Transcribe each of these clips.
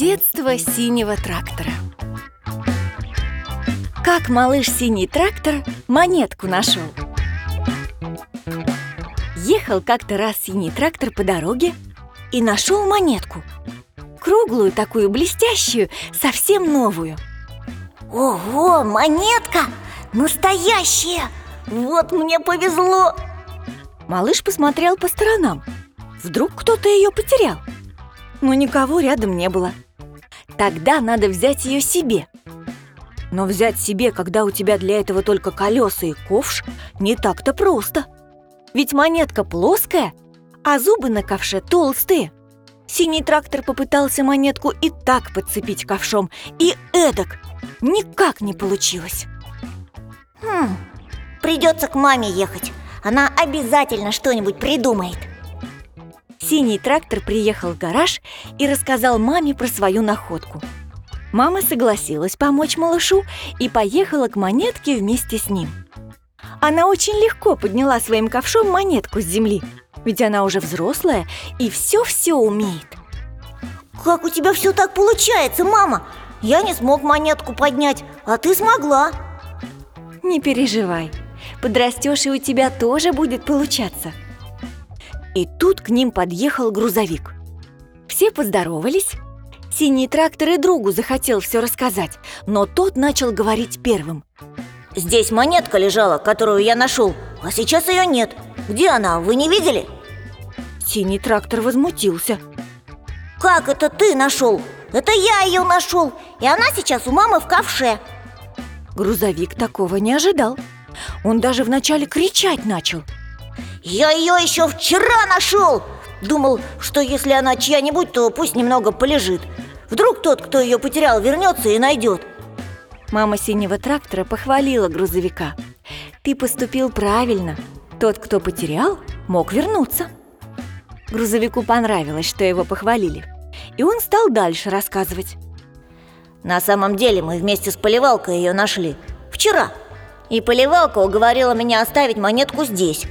Детство синего трактора. Как малыш Синий трактор монетку нашел. Ехал как-то раз Синий трактор по дороге и нашел монетку. Круглую такую, блестящую, совсем новую. Ого, монетка! Настоящая! Вот мне повезло! Малыш посмотрел по сторонам. Вдруг кто-то ее потерял. Но никого рядом не было. Тогда надо взять ее себе. Но взять себе, когда у тебя для этого только колеса и ковш, не так-то просто. Ведь монетка плоская, а зубы на ковше толстые. Синий трактор попытался монетку и так подцепить ковшом, и эдак. Никак не получилось. Придется к маме ехать. Она обязательно что-нибудь придумает. Синий трактор приехал в гараж и рассказал маме про свою находку. Мама согласилась помочь малышу и поехала к монетке вместе с ним. Она очень легко подняла своим ковшом монетку с земли, ведь она уже взрослая и все-все умеет. Как у тебя все так получается, мама? Я не смог монетку поднять, а ты смогла. Не переживай, подрастешь, и у тебя тоже будет получаться. И тут к ним подъехал грузовик. Все поздоровались. Синий трактор и другу захотел все рассказать, но тот начал говорить первым. Здесь монетка лежала, которую я нашел, а сейчас ее нет. Где она, вы не видели? Синий трактор возмутился. Как это ты нашел? Это я ее нашел, и она сейчас у мамы в ковше. Грузовик такого не ожидал. Он даже вначале кричать начал. Я ее еще вчера нашел! Думал, что если она чья-нибудь, то пусть немного полежит. Вдруг тот, кто ее потерял, вернется и найдет. Мама Синего трактора похвалила грузовика. Ты поступил правильно. Тот, кто потерял, мог вернуться. Грузовику понравилось, что его похвалили, и он стал дальше рассказывать. На самом деле мы вместе с Поливалкой ее нашли вчера. И Поливалка уговорила меня оставить монетку здесь.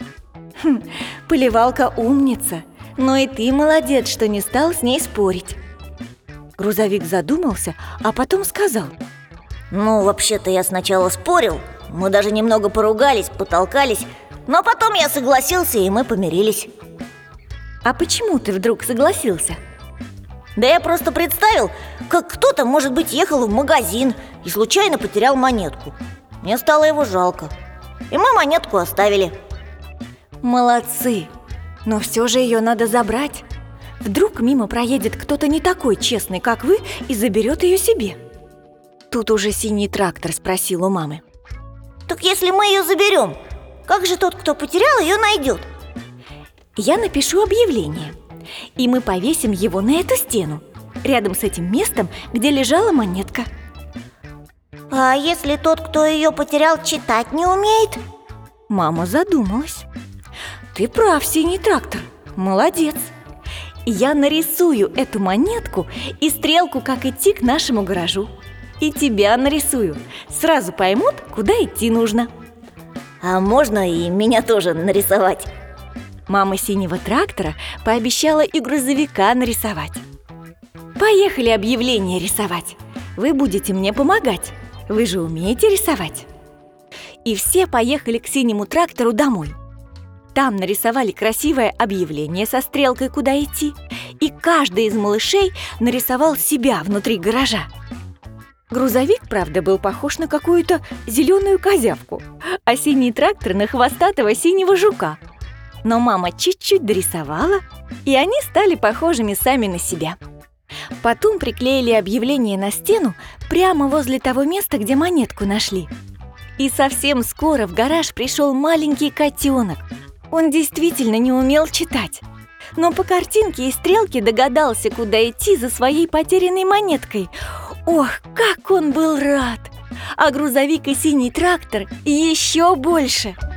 Поливалка умница, но и ты молодец, что не стал с ней спорить. Грузовик задумался, а потом сказал. Ну, вообще-то я сначала спорил. Мы даже немного поругались, потолкались. Но потом я согласился, и мы помирились. А почему ты вдруг согласился? Да я просто представил, как кто-то, может быть, ехал в магазин и случайно потерял монетку. Мне стало его жалко, и мы монетку оставили. Молодцы! Но все же ее надо забрать. Вдруг мимо проедет кто-то не такой честный, как вы, и заберет ее себе. Тут уже Синий трактор спросил у мамы. Так если мы ее заберем, как же тот, кто потерял, ее найдет? Я напишу объявление, и мы повесим его на эту стену, рядом с этим местом, где лежала монетка. А если тот, кто ее потерял, читать не умеет? Мама задумалась. Ты прав, Синий трактор, молодец. Я нарисую эту монетку и стрелку, как идти к нашему гаражу. И тебя нарисую. Сразу поймут, куда идти нужно. А можно и меня тоже нарисовать? Мама Синего трактора пообещала и грузовика нарисовать. Поехали объявление рисовать. Вы будете мне помогать. Вы же умеете рисовать. И все поехали к Синему трактору домой. Там нарисовали красивое объявление со стрелкой, куда идти, и каждый из малышей нарисовал себя внутри гаража. Грузовик, правда, был похож на какую-то зеленую козявку, а Синий трактор на хвостатого синего жука. Но мама чуть-чуть дорисовала, и они стали похожими сами на себя. Потом приклеили объявление на стену прямо возле того места, где монетку нашли. И совсем скоро в гараж пришел маленький котенок. Он действительно не умел читать, но по картинке и стрелке догадался, куда идти за своей потерянной монеткой. Ох, как он был рад! А грузовик и Синий трактор еще больше!